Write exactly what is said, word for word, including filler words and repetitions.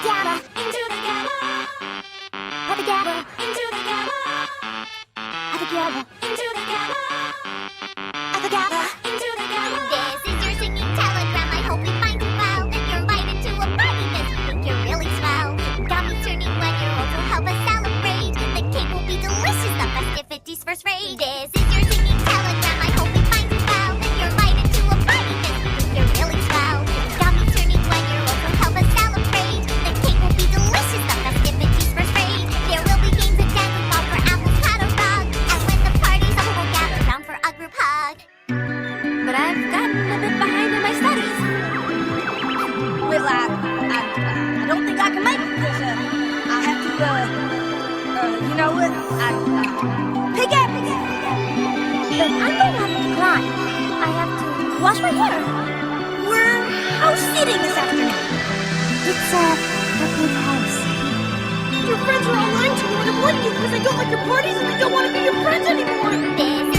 gabba, into the gabba. Have a gabba, into the gabba. Have a gabba, into the gabba. Have a gabba, into the gabba. This is your singing telegram. I hope we find you well. You're invited to a party 'cause you think you're really swell. Gummies turning one year old will help us celebrate. The cake will be delicious. The festivities first rate. This is your singing telegram. I hope we find you well. You're invited to a party 'cause you think you're really swell. Gummies turning one year old will help us celebrate. The cake will be delicious. The festivities first rate. There will be games and dancing, ball for apples, pat or dog. And when the party's over, we'll gather round for a group hug. But I've gotten a bit behind in my studies. Well, I, I, I don't think I can make it because uh, I have to, uh, uh, you know what? I, uh, pick up, pick up, pick up. But I'm going to have to decline. I have to wash my hair. We're house sitting this afternoon. It's a, a big house. Your friends are all lying to you and avoiding you because they don't like your parties and they don't want to be your friends anymore. This